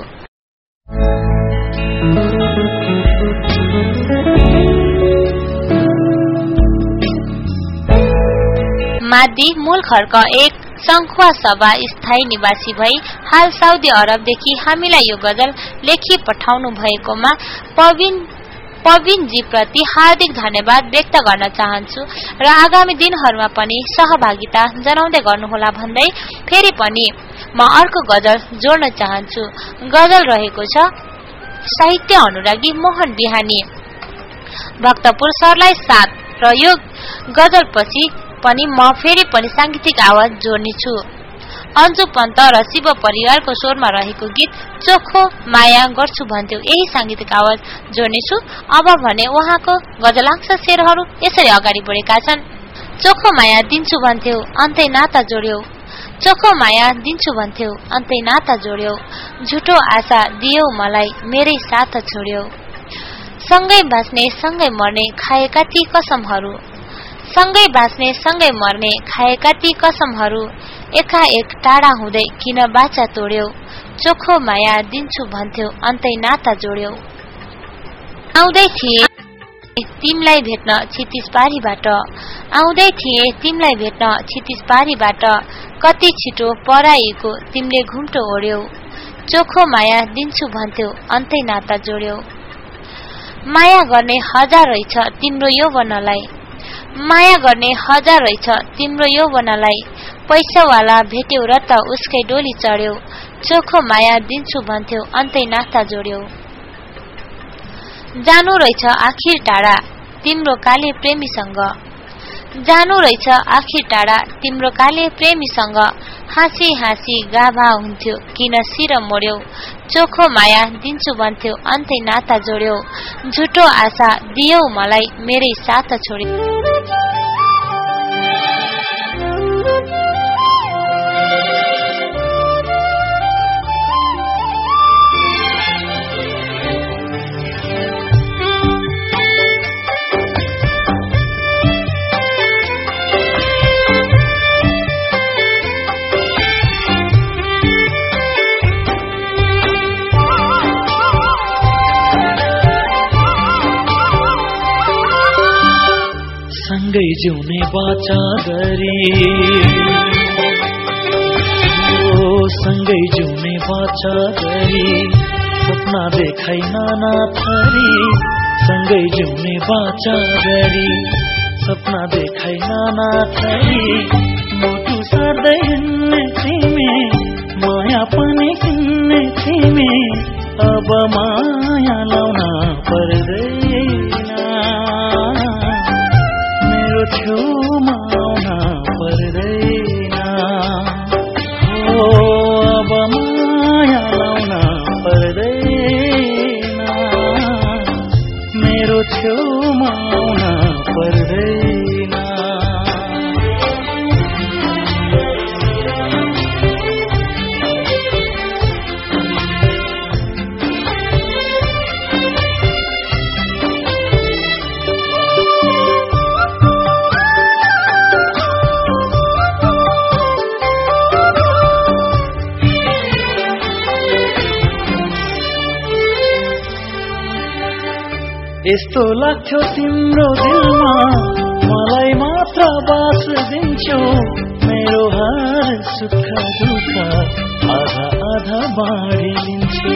मादी मूल खर्क एक संखुवा सभा स्थायी निवासी भई हाल साउदी अरबदेखि हामीलाई यो गजल लेखी पठाउनु भएकोमा पविन पविनजी प्रति हार्दिक धन्यवाद व्यक्त गर्न चाहन्छु र आगामी दिनहरूमा पनि सहभागिता जनाउँदै गर्नुहोला भन्दै फेरि पनि म अर्को गजल जोड्न चाहन्छु। गजल रहेको छ साहित्य अनुरागी मोहन बिहानी भक्तपुर सरलाई साथ र यो गजल पछि पनि म फेरि पनि सांगीतिक आवाज जोड्ने छु। अन्जु पन्त र शिव परिवारको स्वरमा रहेको गीत चोखो माया गर्छु भन्थ्यौ यही सांगीतिक आवाज जोड्ने छु। अब भने उहाँको गजलांश शेरहरू यसरी अगाडि बढेका छन्। चोखो माया दिन्छु भन्थ्यौ अन्तै नाता जोड्यौ, चोखो माया दिन्छु भन्थ्यौ अन्तै नाता जोड्यौ, झुटो आशा दियौ मलाई मेरै साथ छोड्यौ, सँगै बाँच्ने सँगै मर्ने खाएका ती कसमहरू, सँगै बाँच्ने सँगै मर्ने खाएका ती कसमहरू, एकाएक टाढा हुँदै किन बाचा तोड्यौ, चोखो माया दिन्छु भन्थ्यौ अन्तै नाता जोड्यौ। आउँदै थिए तिमलाई भेट्न क्षितिज पारीबाट, आउँदै थिए तिमलाई भेट्न क्षितिज पारीबाट, कति छिटो पराईको तिमीले घुम्टो ओड्यौ, चोखो माया दिन्छु भन्थ्यौ अन्तै नाता जोड्यौ। माया गर्ने हजार रहेछ तिम्रो यौवनलाई, माया गर्ने हजार रहेछ तिम्रो यो वनलाई, पैसावाला भेट्यौ र त उसकै डोली चढ्यौ, चोखो माया दिन्छु भन्थ्यौ अन्तै नाता जोड्यौ। जानु रहेछ आखिर टाढा तिम्रो काले प्रेमीसँग, जानु रहेछ आखिर टाढा तिम्रो काले प्रेमीसँग, हाँसी हाँसी गाभा हुन्थ्यो किन सिर मोड्यौ, चोखो माया दिन्छु भन्थ्यौ अन्तै नाता जोड्यौ, झुटो आशा दियौ मलाई मेरै साथ छोड्यौ। सँगै जिउने बाचा गरी, ओ सँगै जिउने बाचा गरी, सपना देखाइ नाना थरी, सँगै जिउने बाचा गरी, सपना देखाइ नाना थरी, मोटु सार्दै हिँड्ने तिमी, माया पनि किन्ने तिमी, अब माया लाउन पर्दैन, मेरो छेउमा आउन पर्दैन, हो अब माया लाउन पर्दैन, मेरो छेउमा आउन पर्दैन। यस्तो लाग्थ्यो तिम्रो दिलमा मलाई मात्र बास दिन्छौ, मेरो हर सुख दुःख आधा आधा बाँडिदिन्छु,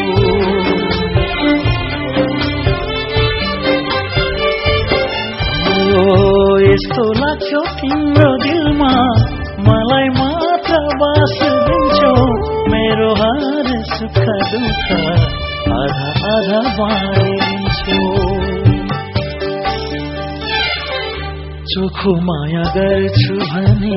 ओ यस्तो लाग्थ्यो तिम्रो दिलमा मलाई मात्र बास दिन्छौ, मेरो हर सुख दुःख आधा आधा बाँडिदिन्छु। चोखो माया गर्छु भने,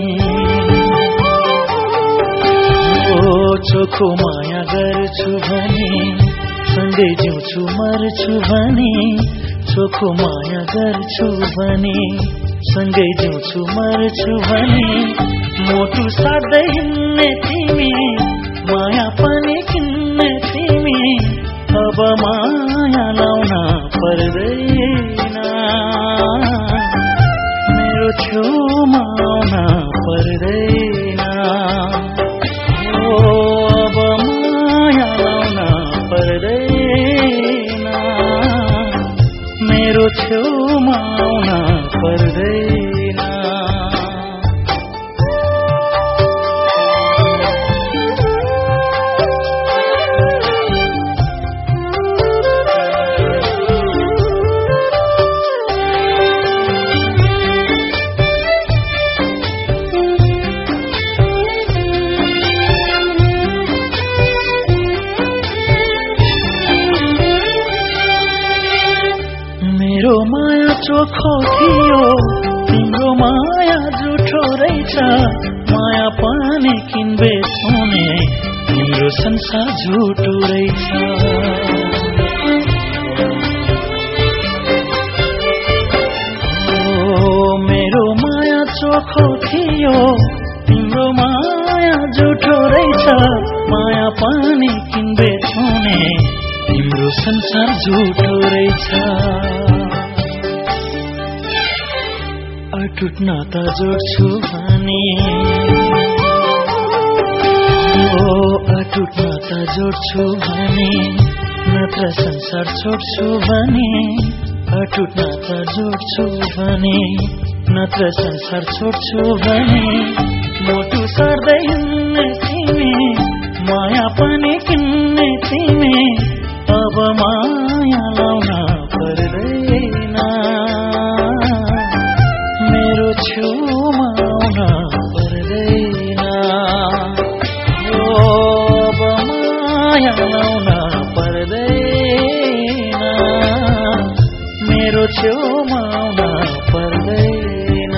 ओ चोखो माया गर्छु भने, सँगै जिउँछु मर्छु भने, चोखो माया गर्छु भने, सँगै जिउँछु मर्छु भने, मोटु सार्दै हिँड्ने तिमी, माया पनि किन्ने तिमी, अब माया लाउन पर्दैन, मेरो छेउमा आउन पर्दैन, हो अब माया लाउन पर्दैन, मेरो छेउमा आउन पर्दैन। मेरो माया चोखो थियो तिम्रो माया झुठो रहेछ, माया पनि किन्बे छुने तिम्रो संसार झुटो रहेछ, ओ मेरो माया चोखो थियो तिम्रो माया झुठो रहेछ, माया पनि किन्बे छुने तिम्रो संसार झुटो रहेछ। अटुट नाता जोड्छु भने, ओ अटुट नाता जोड्छु भने, नत्र संसार छोड्छु भने, अटुट नाता जोड्छु भने, नत्र संसार छोड्छु भने, मोटु सार्दै हिँड्ने तिमी, माया पनि किन्ने तिमी, अब माया लाउन पर्दैन, मेरो छेउमा आउन पर्दैन ओ अब माया लाउन पर्दैन मेरो छेउमा आउन पर्दैन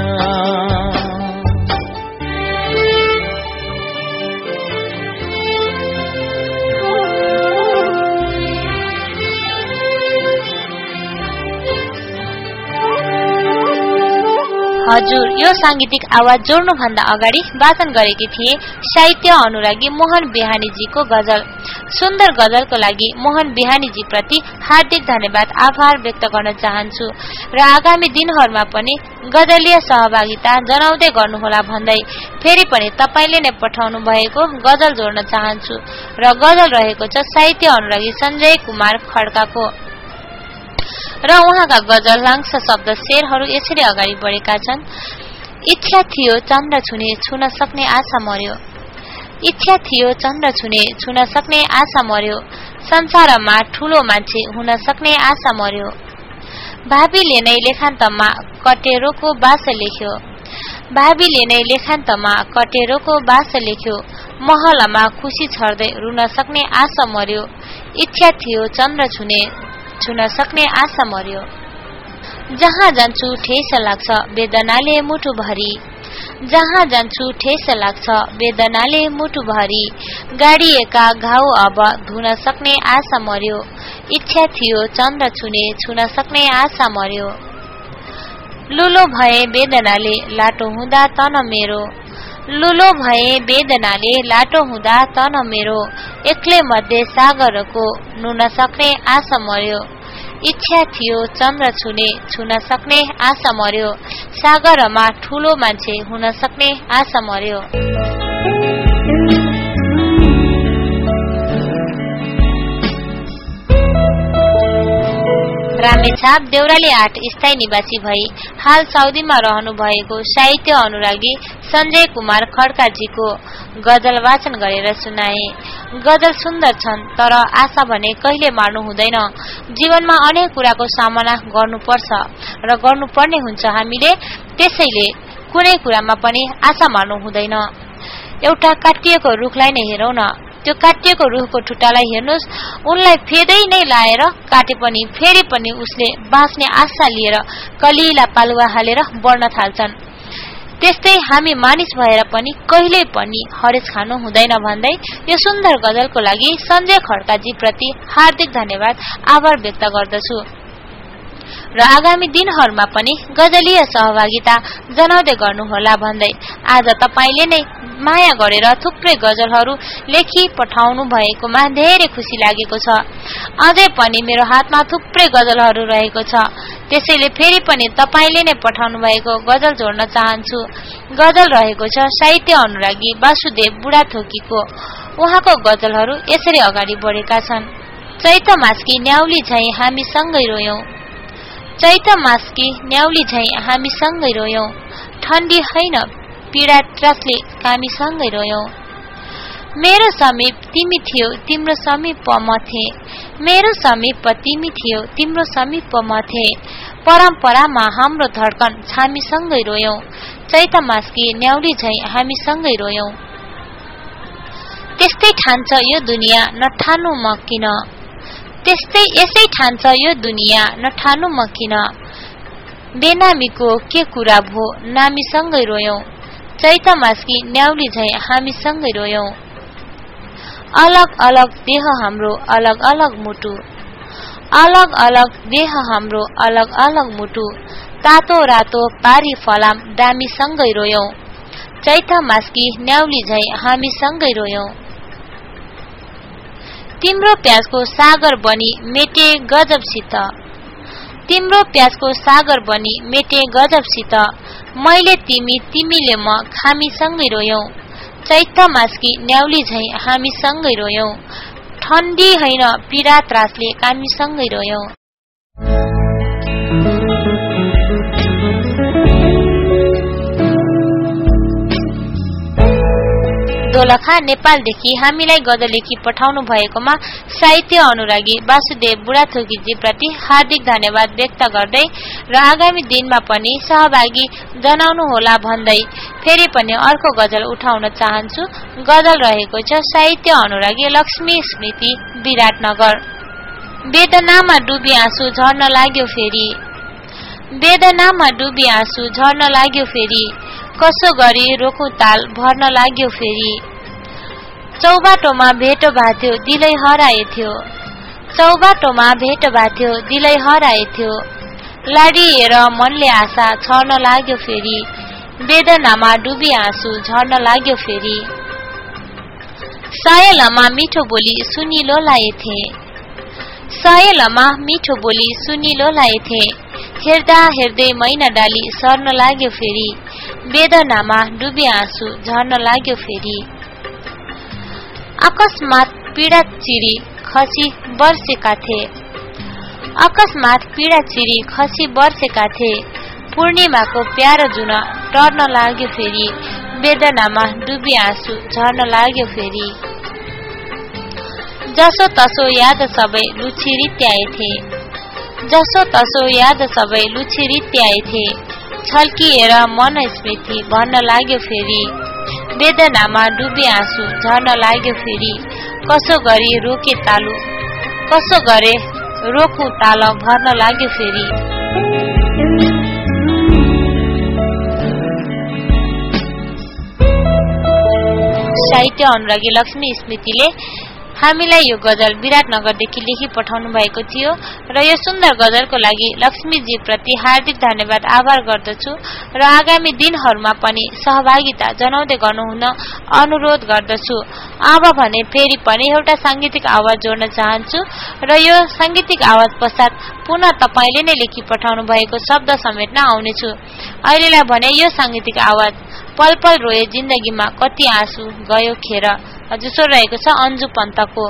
हजुर यो सांगीतिक आवाज जोड्नु भन्दा अगाडि वाचन गरेकी थिए साहित्य अनुरागी मोहन बिहानीजीको गजल। सुन्दर गजलको लागि मोहन बिहानीजी प्रति हार्दिक धन्यवाद आभार व्यक्त गर्न चाहन्छु र आगामी दिनहरूमा पनि गजलीय सहभागिता जनाउँदै गर्नुहोला भन्दै फेरि पनि तपाईले नै पठाउनु भएको गजल जोड्न चाहन्छु र गजल रहेको छ साहित्य अनुरागी सञ्जय कुमार खड्काको र उहाँका गजलांश शब्द शेरहरू यसरी अगाडि बढेका छन्। इच्छा थियो चन्द्र छुने छुन सक्ने आशा मर्यो इच्छा थियो चन्द्र छुने छुन सक्ने आशा मर्यो संसारमा ठूलो मान्छे हुन सक्ने आशा मर्यो भावीले नै लेखान्तमा कटेरोको बास लेख्यो भावीले नै लेखान्तमा कटेरोको बास लेख्यो महलमा खुसी छर्दै रुन सक्ने आशा मर्यो इच्छा थियो चन्द्र छुने छुन सक्ने आशा मर्यो जहाँ जान्छु ठेस लाग्छ वेदनाले मुटु भरी जहाँ जान्छु ठेस लाग्छ वेदनाले मुटु भरी गाडिएका घाउ अब धुन सक्ने आशा मर्यो इच्छा थियो चन्द्र छुने छुन सक्ने आशा मर्यो लुलो भए वेदनाले लाटो हुँदा तन मेरो लुलो भए वेदनाले लाटो हुँदा तन मेरो एक्लै मध्ये सागरको नुन सक्ने आशा मर्यो इच्छा थियो चन्द्र छुने छुन सक्ने आशा मर्यो सागरमा ठूलो मान्छे हुन सक्ने आशा मर्यो रामेछाप देउराली आठ स्थायी निवासी भई हाल साउदीमा रहनु भएको साहित्य अनुरागी सञ्जय कुमार खड्काजीको गजल वाचन गरेर सुनाए। गजल सुन्दर छन् तर आशा भने कहिले मार्नु हुँदैन। जीवनमा अनेक कुराको सामना गर्नुपर्छ र गर्नुपर्ने हुन्छ हामीले, त्यसैले कुनै कुरामा पनि आशा मार्नु हुँदैन। एउटा काटिएको रुखलाई नै हेरौं न, त्यो काटिएको रुखको ठुटालाई हेर्नुस्, उनलाई फेदै नै लाएर काटे पनि फेरि पनि उसले बाँच्ने आशा लिएर कलिला पालुवा हालेर बढ्न थाल्छन्। त्यस्तै हामी मानिस भएर पनि कहिल्यै पनि हरेस खानु हुँदैन भन्दै यो सुन्दर गजलको लागि सञ्जय खड्काजी प्रति हार्दिक धन्यवाद आभार व्यक्त गर्दछु र आगामी दिनहरूमा पनि गजलीय सहभागिता जनाउँदै गर्नुहोला भन्दै आज तपाईले नै माया गरेर थुप्रै गजलहरू लेखी पठाउनु भएकोमा धेरै खुसी लागेको छ। अझै पनि मेरो हातमा थुप्रै गजलहरू रहेको छ, त्यसैले फेरि पनि तपाईले नै पठाउनु भएको गजल जोड्न चाहन्छु। गजल रहेको छ साहित्य अनुरागी वासुदेव बुढाथोकीको। उहाँको गजलहरू यसरी अगाडि बढेका छन्। चैत मासकी न्याउली झैं हामी सँगै रोयौं, चैत मासकी न्याउली झैं हामी सँगै रोयौं, ठण्डी हैन पीडा त्रासले हामी सँगै रोयौं। मेरो समीप तिमी थियौ तिम्रो समीप म थिए, मेरो समीप तिमी थियौ तिम्रो समीप म थिए, परम्परामा हाम्रो धड्कन हामी सँगै रोयौं, चैत मासकी न्याउली झैं हामी सँगै रोयौं। त्यस्तै ठान्छ यो दुनिया नठानु म किन, त्यस्तै यसै ठान्छ यो दुनिया नठानु म किन, बेनामीको के कुरा भो नामी सँगै रोयौं, चैत मासकी न्याउली झैं हामी सँगै रोयौं। अलग अलग देह हाम्रो अलग अलग मुटु, अलग अलग देह हाम्रो अलग अलग मुटु, तातो रातो पारी फलाम दामी सँगै रोयौं, चैत मासकी न्याउली झैं हामी सँगै रोयौं। तिम्रो प्याजको सागर बनी मेटे गजबसित, तिम्रो प्याजको सागर बनी मेटे गजबसित, मैले तिमी तिमीले म खामी सँगै रोयौं, चैत मासकी न्याउली झैं हामी सँगै रोयौं, ठण्डी हैन पीडा त्रासले हामी सँगै रोयौं। दोलखा नेपालदेखि हामीलाई गजल लेखी पठाउनु भएकोमा साहित्य अनुरागी वासुदेव बुढाथोकीजी प्रति हार्दिक धन्यवाद व्यक्त गर्दै र आगामी दिनमा पनि सहभागी जनाउनु होला भन्दै फेरि पनि अर्को गजल उठाउन चाहन्छु। गजल रहेको छ साहित्य अनुरागी लक्ष्मी स्मृति विराटनगर। वेदनामा डुबी आँसु झर्न लाग्यो फेरि, वेदनामा डुबी आँसु झर्न लाग्यो फेरि, कसो गरी रोकु ताल भर्न लाग्यो फेरि। चौबाटोमा भेट भाथ्यो दिलै हराएथ्यो, चौबाटोमा भेट भाथ्यो दिलै हराएथ्यो, लाडिएर मनले आशा छर्न लाग्यो फेरि, वेदनामा डुबी आँसु झर्न लाग्यो फेरि। सायलमा मिठो बोली सुनिलो लाएथे, सायलमा मिठो बोली सुनिलो लाएथे, हेर्दा हेर्दै मैना डाली सर्न लाग्यो फेरि, वेदनामा डुबी आँसु झर्न लाग्यो फेरि। अकस्मात पीडा चिरी खसी बर्सेका थे, अकस्मात पीडा चिरी खसी बर्सेका थे, पूर्णिमाको प्यारो जुन टर्न लाग्यो फेरि, वेदनामा डुबी आँसु झर्न लाग्यो फेरि। जसो तसो याद सबै लुछिरित्याएथे, जसो तसो याद सबै लुछिरित्याएथे, छल्किएर मन स्मृति भन्न लाग्यो फेरि, वेदनामा डुबी आँसु झर्न लाग्यो फेरि। कसो गरी रोके तालु, कसो गरे रोकु ताल भर्न लाग्यो फेरि। साहित्य अनुरागी लक्ष्मी स्मृतिले हामीलाई यो गजल विराटनगरदेखि लेखी पठाउनु भएको थियो र यो सुन्दर गजलको लागि लक्ष्मीजी प्रति हार्दिक धन्यवाद आभार गर्दछु र आगामी दिनहरूमा पनि सहभागिता जनाउँदै गर्नुहुन अनुरोध गर्दछु। अब भने फेरि पनि एउटा सांगीतिक आवाज जोड्न चाहन्छु र यो सांगीतिक आवाज पश्चात पुनः तपाईले नै लेखी पठाउनु भएको शब्द समेट्न आउनेछु। अहिलेलाई भने यो सांगीतिक आवाज पल पल रोए जिन्दगीमा कति आँसु गयो खेर हजुर रहेको छ अन्जु पन्तको।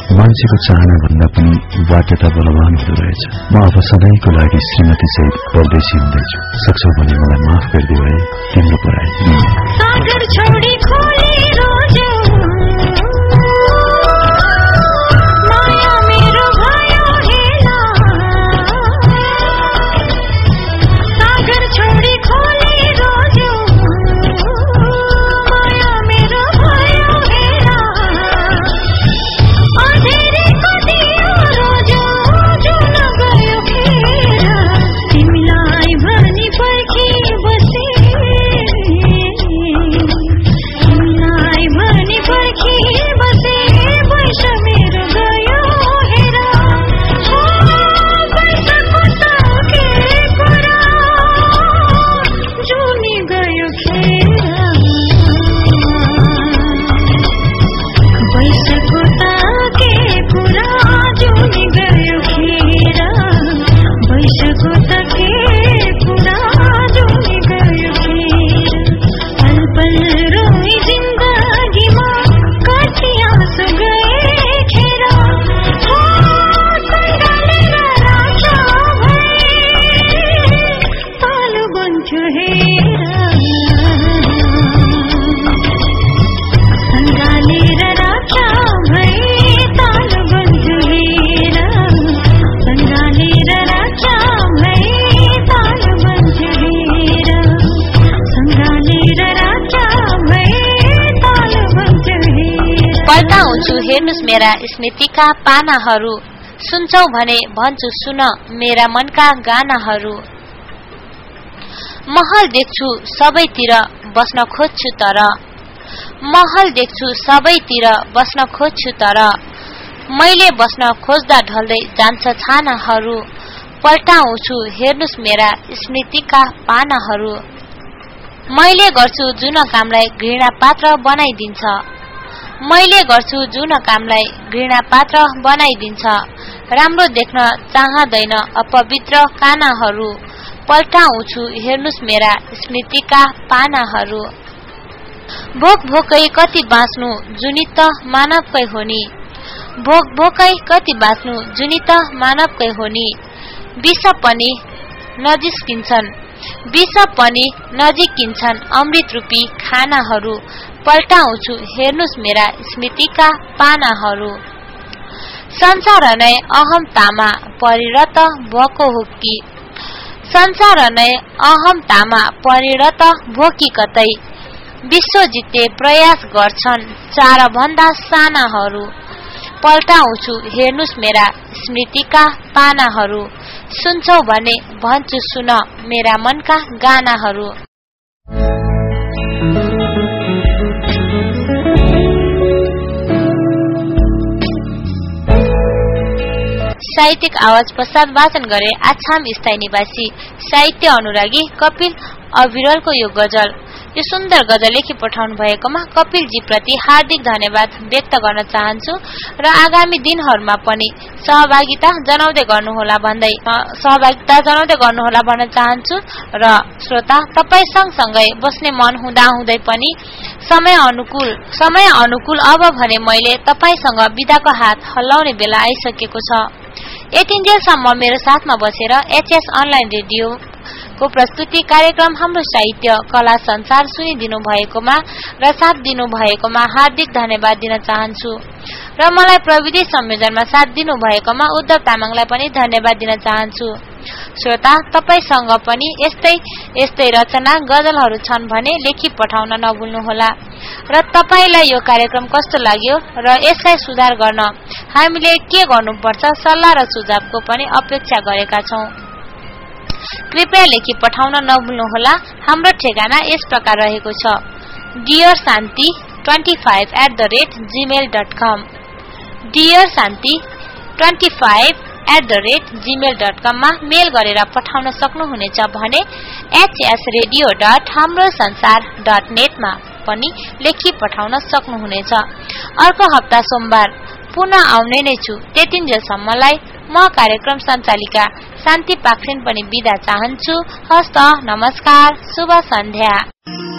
मान्छेको चाहना भन्दा पनि बाध्यता बलवान हुँदो रहेछ। म अब सधैँको लागि श्रीमती सहित परदेशी हुँदैछु। सक्छौ भने मलाई माफ गरिदिऊ है तिम्रो पराई। सागर छोडी खोली रोज्यो माया मेरो भयो हेला। सागर छोडी खोली रोज्यो माया मेरो भयो हेला। अँधेरीको दियो रोज्यो जुन गयो फेर। तिमीलाई भनी पर्खी बसे तिमीलाई भनी पर्खी बसे वर्ष मेरो गयो हेर। हो वर्षको सके कुरा जुनी गयो खेर। वर्षको सके कुरा जुनी गयो खेर। वर्षको सके कुरा जुनी गयो खेर। पल पल रोई जिन्दगीमा कति आँसु गए खेर। हो सँगालेर राख्यो भए तालु बन्थ्यो हेर। सँगालेर राख्यो भए तालु बन्थ्यो हेर। सँगालेर राख्यो भए तालु बन्थ्यो हेर। सँगालेर राख्यो भए तालु बन्थ्यो हेर। पल्टाउँछु हेर्नुस् मेरा स्मृतिका पानाहरू। सुन्छौ भने भन्छु सुन मेरा मनका गानाहरू। महल देख्छु सबैतिर बस्न खोज्छु तर। महल देख्छु सबैतिर बस्न खोज्छु तर। मैले बस्न खोज्दा ढल्दै जान्छ छानाहरू। पल्टाउँछु हेर्नुस् मेरा स्मृतिका पानाहरू। मैले गर्छु जुन कामलाई घृणा पात्र बनाइदिन्छ। मैले गर्छु जुन कामलाई घृणा पात्र बनाइदिन्छ। राम्रो देख्न चाहदैन अपवित्र कानाहरू। पल्टाउँछु हेर्नुस् मेरा स्मृतिका पानाहरू। भोक भोकै कति बाँच्नु जुनी त मानवकै हो नि। भोक भोकै कति बाँच्नु जुनी त मानवकै हो नि। विष पनि नजिस्किन्छन् विष पनि नजिकिन्छन् अमृत रूपी खानाहरू। पल्टाउँछु हेर्नुस् मेरा स्मृतिका पानाहरू। संसार नै अहमतामा परिणत भएको हो कि। संसार नै अहमतामा परिणत भो कि कतै। विश्व जित्ने प्रयास गर्छन् चार भन्दा सानाहरू। पल्टाउँछु हेर्नुस् मेरा स्मृतिका पानाहरू। सुन्छौ भने भन्छु सुन मेरा मनका गानाहरू। साहित्यिक आवाज पश्चात वाचन गरे आछाम स्थायी निवासी साहित्य अनुरागी कपिल अविरलको यो गजल। यो सुन्दर गजल लेखी पठाउनु भएकोमा कपिलजी प्रति हार्दिक धन्यवाद व्यक्त गर्न चाहन्छु र आगामी दिनहरुमा पनि सहभागिता जनाउँदै गर्नुहोला भन्दै सहभागिता जनाउँदै गर्नुहोला भन्न चाहन्छु। र श्रोता तपाई सँगसँगै बस्ने मन हुँदा हुँदै पनि समय अनुकूल समय अनुकूल अब भने मैले तपाईसँग बिदाको हात हल्लाउने बेला आइसकेको छ। यतिन्जेलसम्म मेरो साथमा बसेर एचएस अनलाइन रेडियो को प्रस्तुति कार्यक्रम हाम्रो साहित्य कला संसार सुनिदिनु भएकोमा र साथ दिनु भएकोमा हार्दिक धन्यवाद दिन चाहन्छु। र मलाई प्रविधि संयोजनमा साथ दिनु भएकोमा उद्धव तामाङलाई पनि धन्यवाद दिन चाहन्छु। श्रोता तपाईसँग पनि यस्तै यस्तै रचना गजलहरू छन् भने लेखी पठाउन नभुल्नुहोला। र तपाईलाई यो कार्यक्रम कस्तो लाग्यो र यसलाई सुधार गर्न हामीले के गर्नुपर्छ सल्लाह र सुझावको पनि अपेक्षा गरेका छौं। कृपया लेखी पठाउन नभुल्नुहोला। हाम्रो ठेगाना यस प्रकार रहेको छ dear Shanti twenty five at the rate Gmail dot com dear Shanti twenty five at the rate Gmail dot com मा मेल गरेर पठाउन सक्नुहुनेछ भने एचएस रेडियो डट हाम्रो संसार डट नेट मा पनि लेखी पठाउन सक्नुहुनेछ। अर्को हप्ता सोमबार पुनः आउने नै छु। त्यतिन्जेलसम्मलाई म कार्यक्रम सञ्चालिका शान्ति पाक्सेन पनि बिदा चाहन्छु। हस्त नमस्कार, शुभ सन्ध्या।